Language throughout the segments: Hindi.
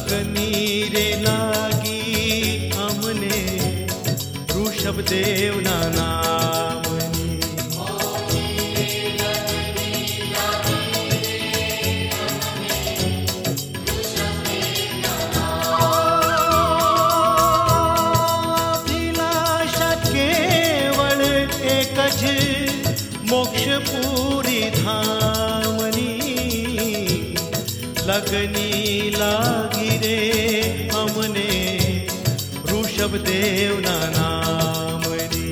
लगनी रे लागी अमने ऋषभदेव ना नामनी। अभिलाषा केवल एक ज मोक्ष पूरी धामनी। लगनी लागी रे अमने ऋषभदेव ना नामनी।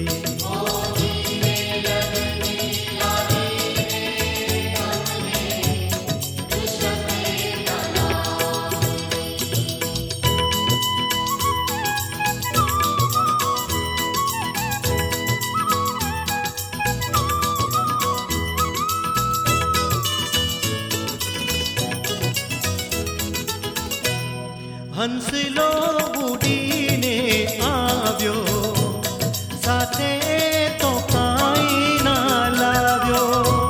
हंसलो उडीने આવ્યો સાથે તો કાઈ ના લાવ્યો।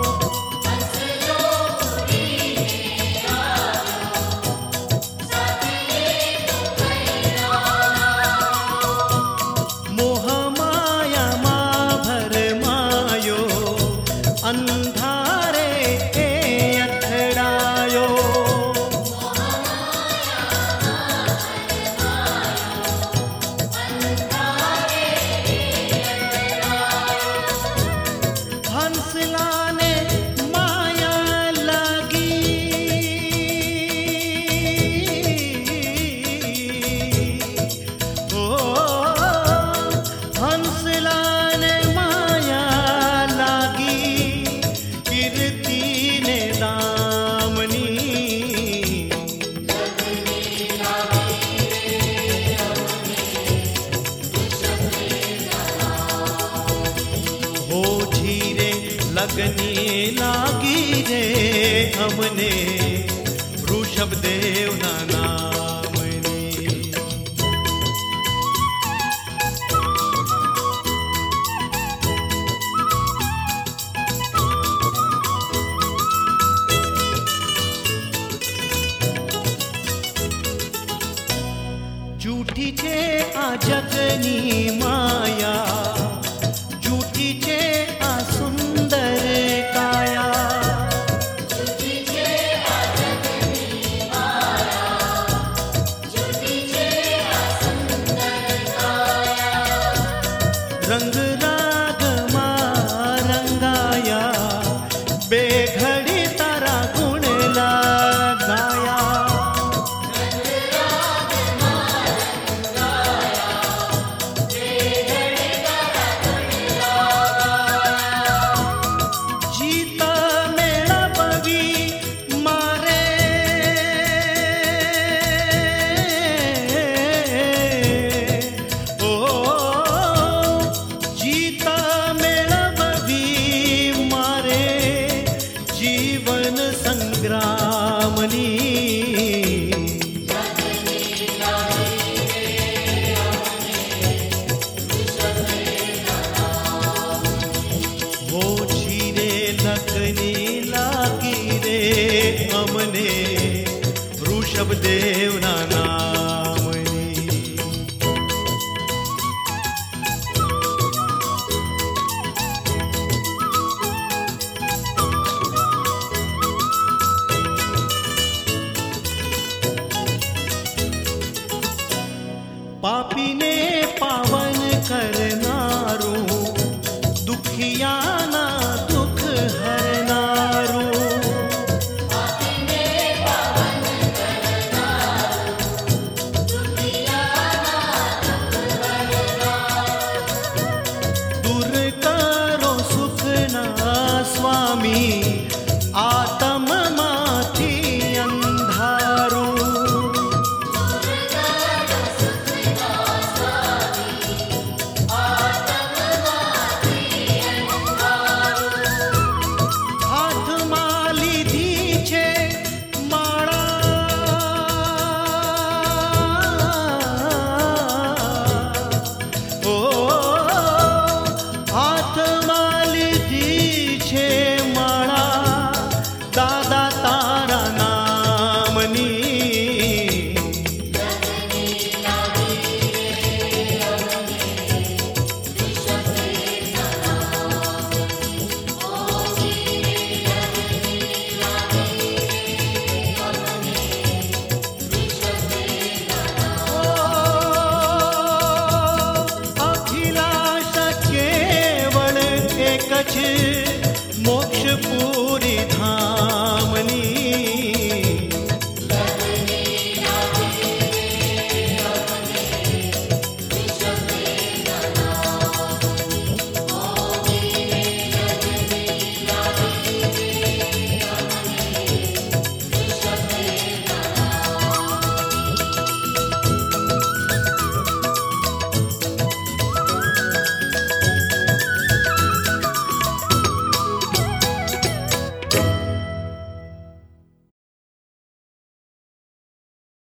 મોહ માયામાં ભરમાયો અંધારે એ અથડાયો। हंसलाने माया लागी ओ हंसलाने माया लागी कीर्ति ने दामनी। हो झीरे लगनी लागी रे हमने ऋषभदेव ना नामनी। झूठी छे आ जगनी माया, झूठी छे आ सुंदर काया। रंग राग मा रंगाया बेघड़ी तारा गुण लगाया। जीता मेरा बगी मारे ओ जीता मेरा बगी मारे जीवन संग्रामनी। हो झीरे लगनी लागी रे अमने ऋषभदेव ना नामनी। पापी ने पावन करनारो दुखिया ना दुख हरना। कछ मोक्ष पूरी